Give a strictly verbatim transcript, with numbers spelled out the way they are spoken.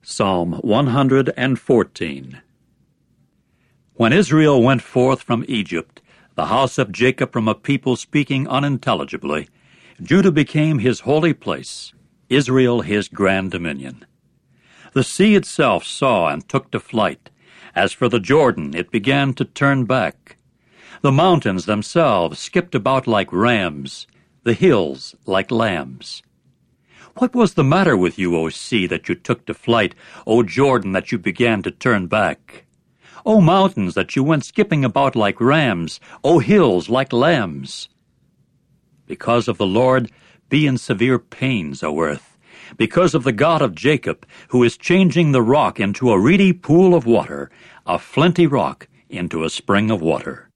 Psalm one hundred fourteen. When Israel went forth from Egypt, the house of Jacob from a people speaking unintelligibly, Judah became his holy place, Israel his grand dominion. The sea itself saw and took to flight. As for the Jordan, it began to turn back. The mountains themselves skipped about like rams, the hills like lambs. What was the matter with you, O sea, that you took to flight, O Jordan, that you began to turn back? O mountains, that you went skipping about like rams, O hills like lambs? Because of the Lord, be in severe pains, O earth, because of the God of Jacob, who is changing the rock into a reedy pool of water, a flinty rock into a spring of water.